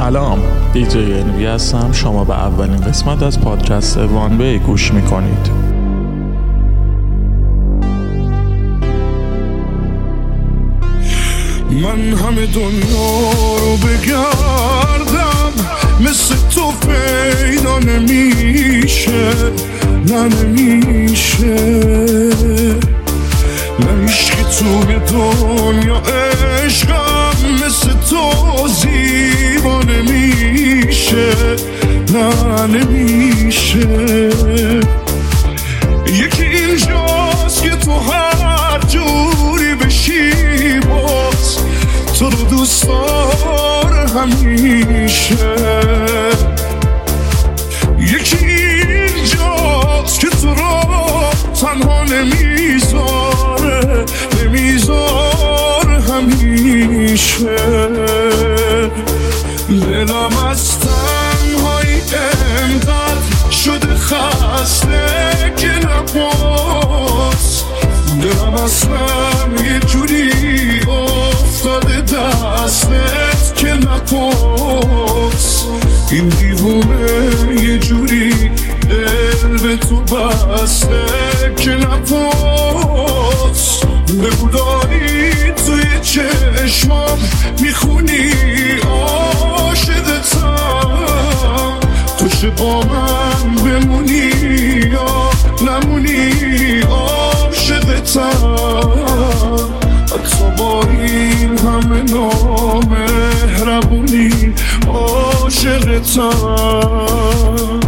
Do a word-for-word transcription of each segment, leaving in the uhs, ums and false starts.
سلام، دیجی انوی هستم. شما به اولین قسمت از پادکست وان وی گوش میکنید. من همه دنیا رو بگردم، مثل تو پیدا نمیشه، نه نمیشه، نه عشقی توی دنیا عشقم مثل تو زیبا نمیشه، نه نمیشه. یکی اینجاست که تو هر جوری بشی باز تو رو دوست داره همیشه. یکی اینجاست که تو رو تنها نمیذاره، نمیذاره همیشه. دلم از تنهایی انقدر شده خسته که نباز، دلم اصلا یه جوری افتاده دستت که نپاس. این دیوونه یه جوری دل به تو بسته که نپاس. بگو داری توی چشمام میخونی عاشقتم، تو چه با من بمونی یا نمونی عاشقتم. حتی با این همه نامهربونی عاشقتم.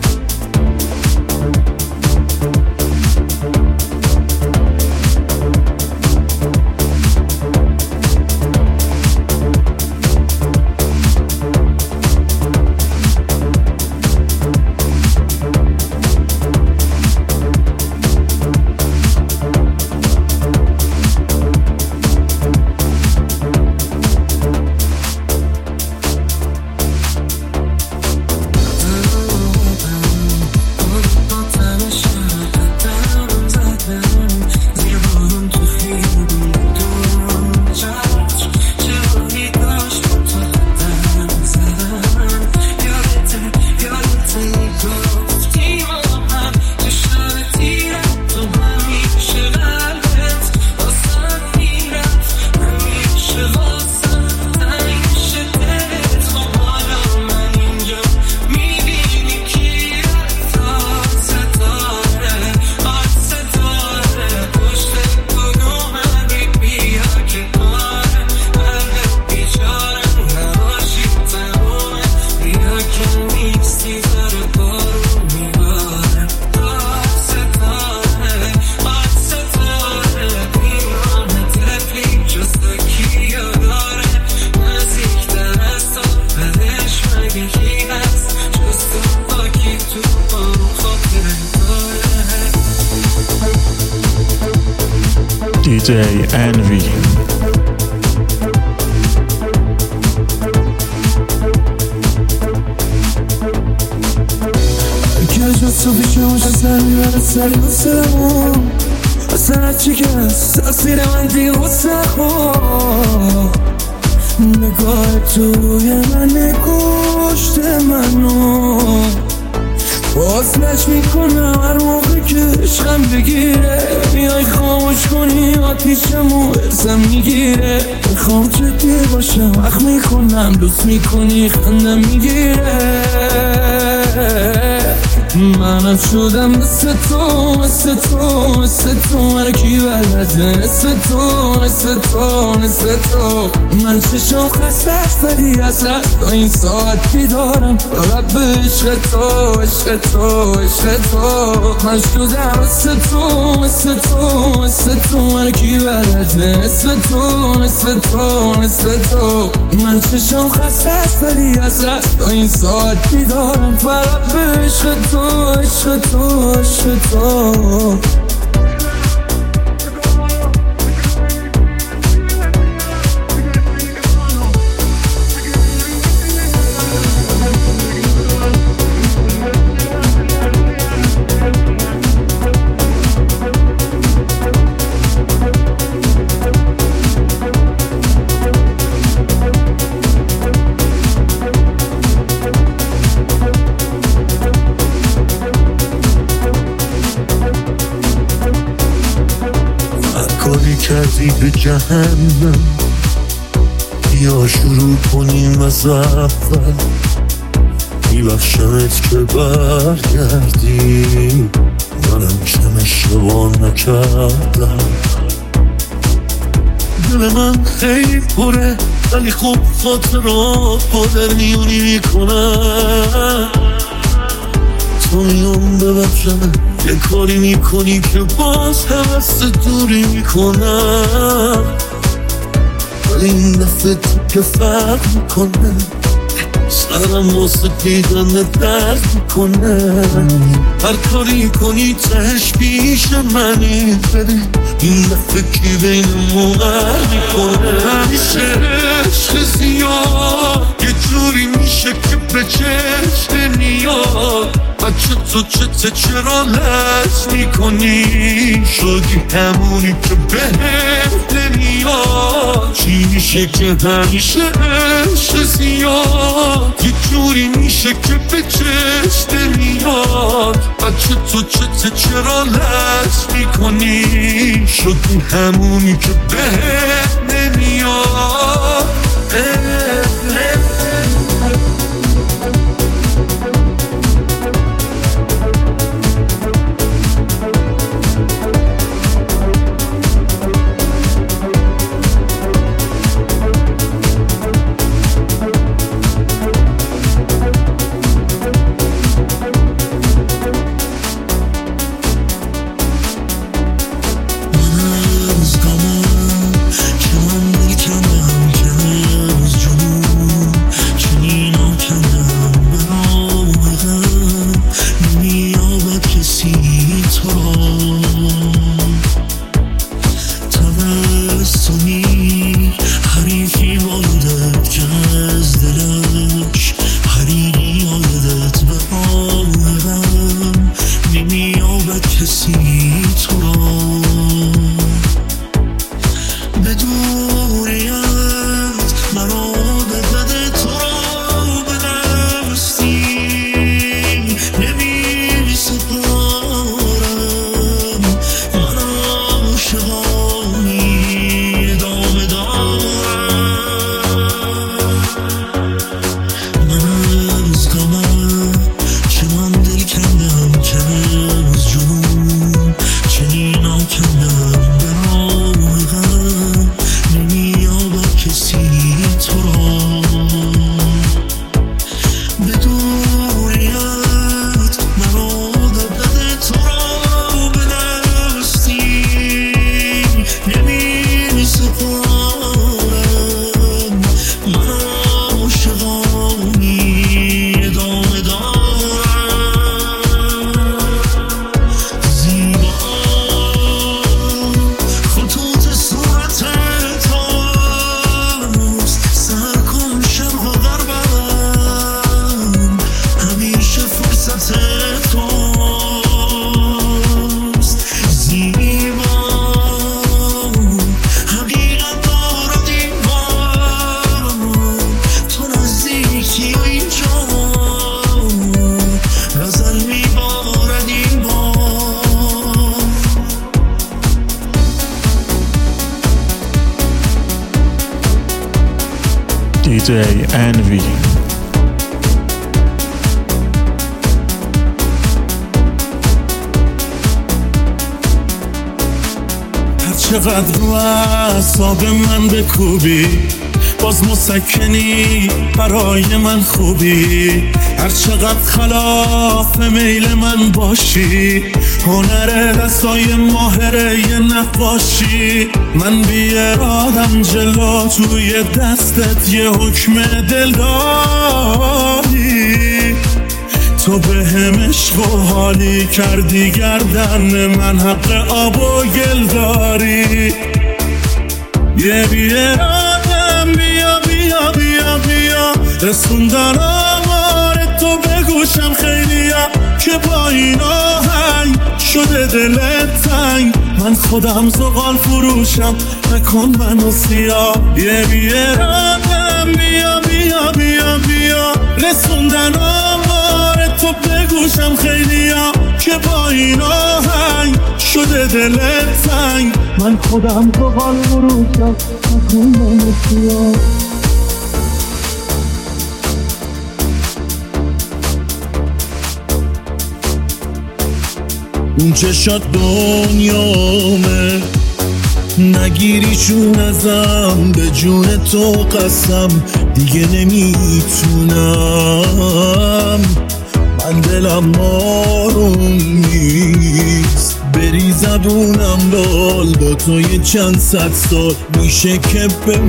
دیجی انوی. که جا تو بیشه باشه سر میبره سری واسه من، اصلا هرچی که هست تاثیر من دیگه واسه خود. نگاه توی من نگوشت منو باز نش میکنم هر موقع که عشقم بگیره. میای خاموش کنی آتیشمو ارزم میگیره. میخوام جدی باشم وقت میکنم دوست میکنی خندم میگیره. منم شدم مثل تو مثل تو مثل تو، من کی بلده مثل تو مثل تو مثل تو. من چشم خسته است ولی اصلا تا این ساعت بیدارم فقط به عشق تو عشق تو عشق تو. من شدم مثل تو مثل تو مثل تو، من کی بلده مثل تو مثل تو مثل تو. من چشم خسته است ولی اصلا تا این ساعت بیدارم فقط به عشق تو عشق تو عشق تو. مسیح جهنم. بیا شروع کنیم از اول، میبخشمت که برگردی، منم کم اشتباه نکردم. دل من خیلی پره ولی خوب خاطرات با در میونی میکنم. تو میام ببخشم یه کاری میکنی که باز حوست دوری میکنم، ولی این دفعه تو که فرق میکنه، سرم واسه دیدن درد میکنه. هر کاری کنی تهش پیش منی، بده این دفعه کی بین موقع میکنه. همیشه عشق زیاد یه جوری میشه که به چشم نمیاد. بچه تو چته چرا لج میکنی، شدی همونی که بهت نمیاد. چی میشه که همیشه عشق زیاد یه جوری میشه که به چشم نمیاد. بچه تو چته چرا لج میکنی، شدی همونی که بهت نمیاد. دی جی Envy. چقدر رو اعصاب من بکوبی، باز مسکنی برای من خوبی. هر چقدر خلاف میل من باشی، هنر دستای ماهره یه نقاشی. من بی ارادم جلو توی دستت یه حکم دل داری. تو به هم عشق و حالی کردی، گردن من حق آب و گل داری. یه بی ارادم بیا بیا بیا بیا، رسوندن آمار تو به گوشم خیلیا، که با این آهنگ شده دلت تنگ. من خودم زغال فروشم، نکن منو سیاه. یه بی ارادم بیا بیا بیا بیا، رسوندن آمار تو به گوشم خیلی ها که با این آهنگ شده دلت تنگ. من خودم تو حال بروشم نکنم اتیام. اون چشات دنیامه نگیری چون ازم، به جون تو قسم دیگه نمیتونم. من دلم آروم نیست بری زبونم لال، با تو یه چند صد سال میشه که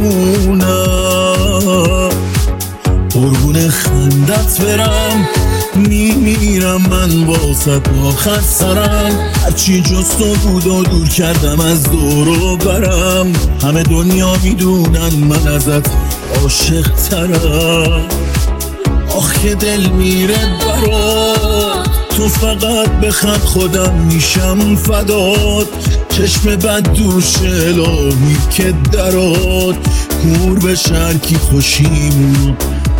بمونم. قربون خندت برم میمیرم من واسه آخر سرم. هرچی جز تو بود و دور کردم از دور و برم. همه دنیا میدونن من ازت عاشق ترم. آخ که دل میره برات، تو فقط بخند خودم میشم فدات. چشم بد دوش الهی که درات، کور به شرکی خوشیم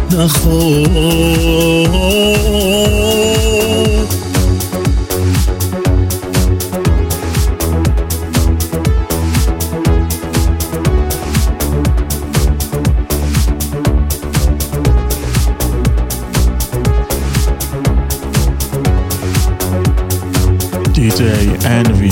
نخواد. دی جی انوی.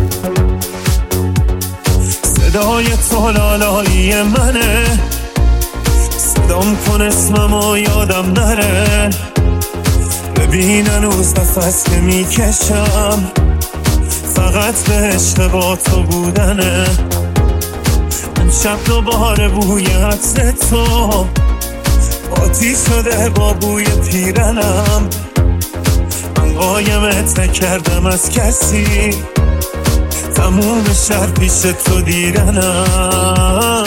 صدای تو لالایی منه، صدام کن اسممو یادم نره. ببین هنوز نفس که میکشم، فقط به عشق با تو بودنه. من شب دوباره بوی عطر تو آتیش شده با بوی پیرنم. من قایمت نکردم از کسی، تموم شهر پیش تو دیدنم.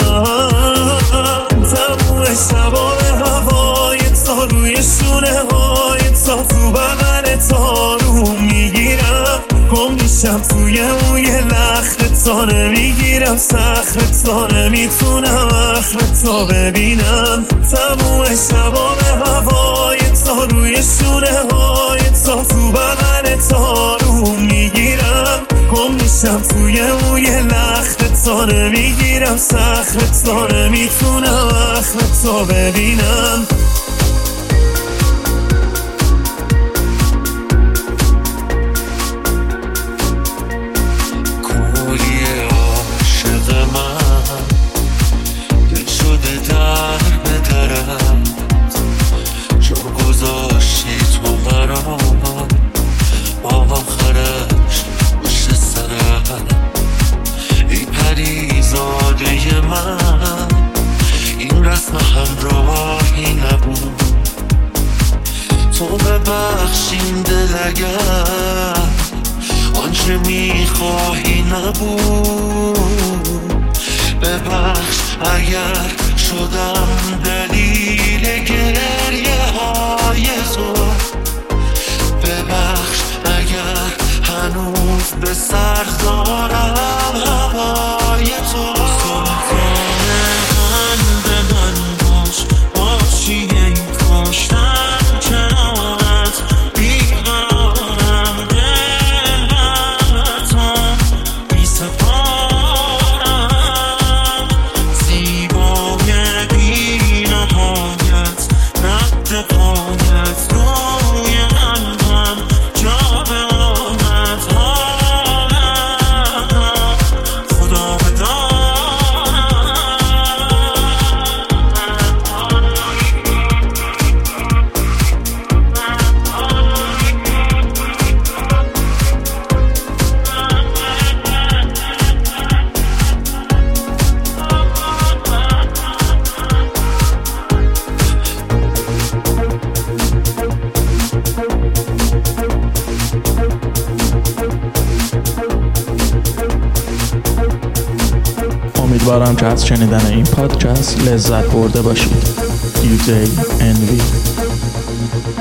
تموم شبا به هوای تا روی شونه های تا تو بغل تا رو میگیرم. گم میشم توی موی لخت تا نمیگیرم سخت تا نمیتونم اخرت تا ببینم. تموم شبا به هوای تا روی شونه های تا تو بغل تا رو میگیرم. گم میشم توی موی لخت تا نمیگیرم سخت تا نمیتونم اخرت تا ببینم. کولی عاشق من دل شده در به درم، چون گذاشتی تو برام آخرش پشت سرم. ای پریزاده من این رسم همراهی نبود، تو ببخشین دل اگر آنچه میخواهی نبود. ببخش اگر شدم دلیل گریه های تو، ببخش اگر هنوز به سر دارم هوای تو. سلطان من به من باش، باشی این کاشتم کنارت بیقرارم. دلتون بی سپارم، زیبای بی نهایت رد پایت روی قلبم جا به آمد. خدا امیدوارم که از شنیدن این پادکست لذت برده باشید. دی جی انوی.